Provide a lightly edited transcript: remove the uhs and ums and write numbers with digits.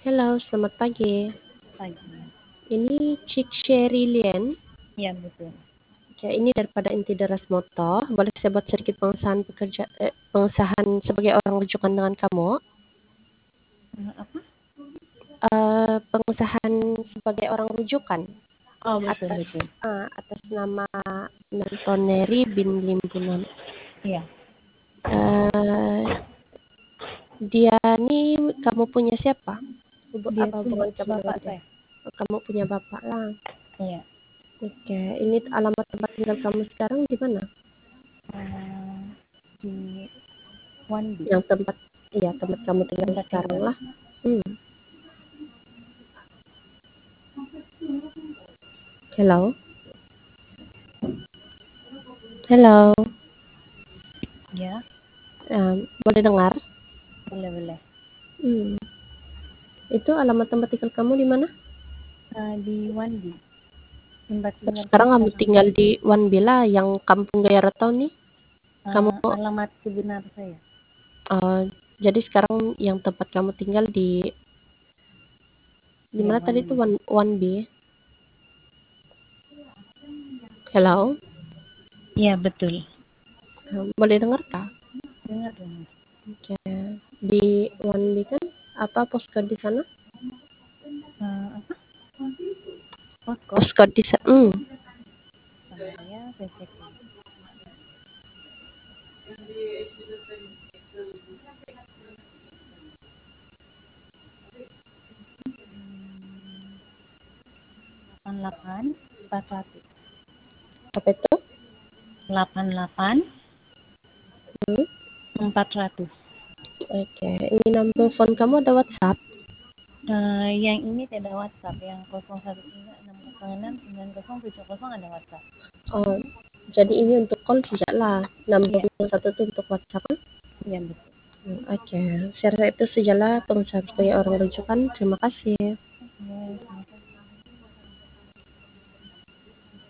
Halo, selamat pagi. Pagi. Ini Cik Sherry Lien. Iya, betul. Oke, ini daripada Inti Deras Moto. Boleh saya buat sedikit pengesahan sebagai orang rujukan dengan kamu? Apa? Pengesahan sebagai orang rujukan Oh, betul, atas betul. atas nama Meltoneri bin Limpunan. Iya. Eh, dia nih kamu punya siapa? Dia Apa tuh hubungan kamu dengan bapak dia? saya. Oh, kamu punya bapak lah. Iya. Oke, ini alamat tempat tinggal kamu sekarang di mana? Di Wandi. Yang tempat kamu tinggal Tempat sekarang tinggal. lah. Hmm. Hello, hello. Ya, Boleh dengar? boleh. Hmm. Itu alamat tempat tinggal kamu di mana? Di Wandi. Tempat tinggalku Sekarang kamu sekarang. tinggal di One Bila yang Kampung Gaya Retau nih. Kamu Alamat sebenar saya. uh, jadi sekarang yang tempat kamu tinggal di Ya, mana tadi itu Wandi. One B. Hello. Iya, betul. Boleh dengar kah? Dengar dong. Oke. Di One B kan apa postcode di sana? Apa? Postcode? Postcode di sana. Sebentar ya, saya cek dulu. Hmm, 88 Apa itu? 400. 88 Hmm. 400. Oke. Ini nomor phone kamu ada WhatsApp? Yang ini tidak WhatsApp, yang 0136069070 ada WhatsApp. Oh, jadi ini untuk call tidak lah. Nomor Iya, satu itu untuk WhatsApp kan? iya betul. Oke, saya rasa itu sajalah pengusaha sebagai orang rujukan. Terima kasih.